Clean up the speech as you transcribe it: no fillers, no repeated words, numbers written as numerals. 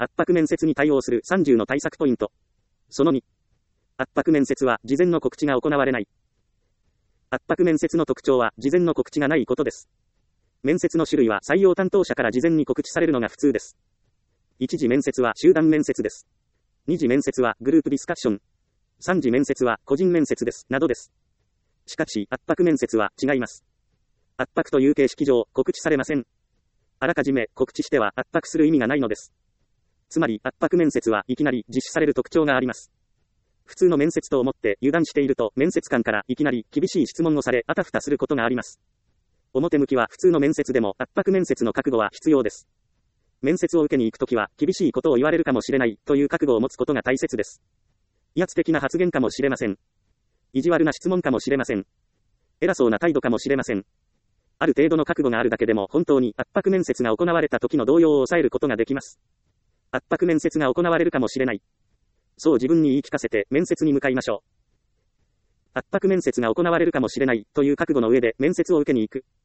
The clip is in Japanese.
圧迫面接に対応する30の対策ポイント。その2。圧迫面接は事前の告知が行われない。圧迫面接の特徴は事前の告知がないことです。面接の種類は採用担当者から事前に告知されるのが普通です。1次面接は集団面接です。2次面接はグループディスカッション。3次面接は個人面接です。などです。しかし、圧迫面接は違います。圧迫という形式上、告知されません。あらかじめ告知しては圧迫する意味がないのです。つまり、圧迫面接はいきなり実施される特徴があります。普通の面接と思って油断していると、面接官からいきなり厳しい質問をされ、あたふたすることがあります。表向きは普通の面接でも圧迫面接の覚悟は必要です。面接を受けに行くときは、厳しいことを言われるかもしれないという覚悟を持つことが大切です。威圧的な発言かもしれません。意地悪な質問かもしれません。偉そうな態度かもしれません。ある程度の覚悟があるだけでも本当に圧迫面接が行われた時の動揺を抑えることができます。圧迫面接が行われるかもしれない。そう自分に言い聞かせて面接に向かいましょう。圧迫面接が行われるかもしれないという覚悟の上で面接を受けに行く。